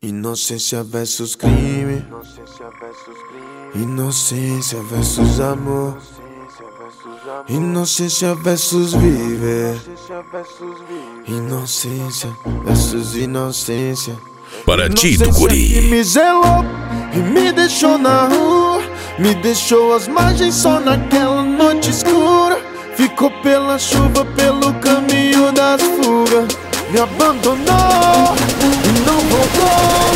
Inocência versus crime, inocência versus amor, inocência versus viver, inocência versus inocência. Para ti, do guri. Que me zelou e me deixou na rua, me deixou às margens só naquela noite escura. Ficou pela chuva, pelo caminho das fugas, me abandonou e não voltou.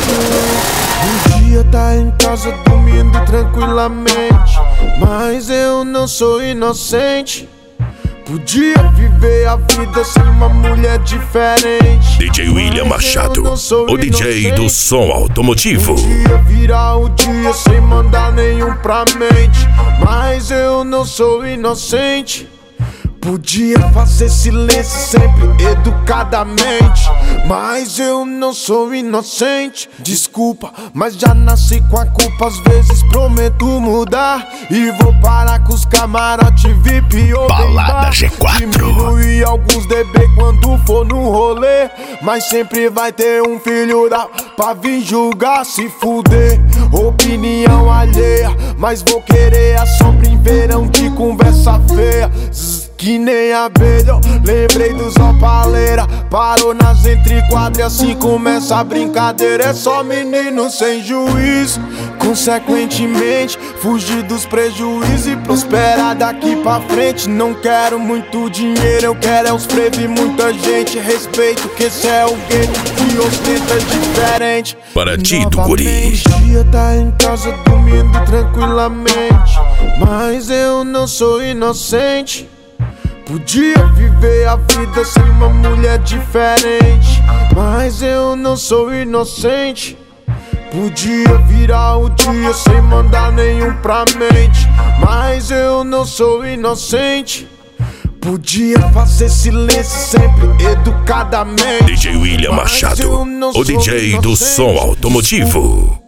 Um dia tá em casa dormindo tranquilamente, mas eu não sou inocente. Podia viver a vida sem uma mulher diferente. DJ William Machado, o DJ do som automotivo. Podia virar o dia sem mandar nenhum pra mente, mas eu não sou inocente. Podia fazer silêncio sempre educadamente, mas eu não sou inocente. Desculpa, mas já nasci com a culpa. Às vezes prometo mudar e vou parar com os camarote VIP ou Balada G4. Diminuir alguns DB quando for no rolê, mas sempre vai ter um filho da pra vir julgar, se fuder. Opinião alheia, mas vou querer a sombra em verão de conversa feia. Que nem abelha, lembrei dos opaleira. Parou nas entrequadras e assim começa a brincadeira. É só menino sem juízo, consequentemente fugir dos prejuízos e prosperar daqui pra frente. Não quero muito dinheiro, eu quero é os prêmios e muita gente. Respeito que esse é o game que ostenta diferente. Para ti, do guri. Um dia tá em casa dormindo tranquilamente, mas eu não sou inocente. Podia viver a vida sem uma mulher diferente, mas eu não sou inocente. Podia virar o dia sem mandar nenhum pra mente, mas eu não sou inocente. Podia fazer silêncio sempre educadamente. DJ William Machado, o DJ do som automotivo.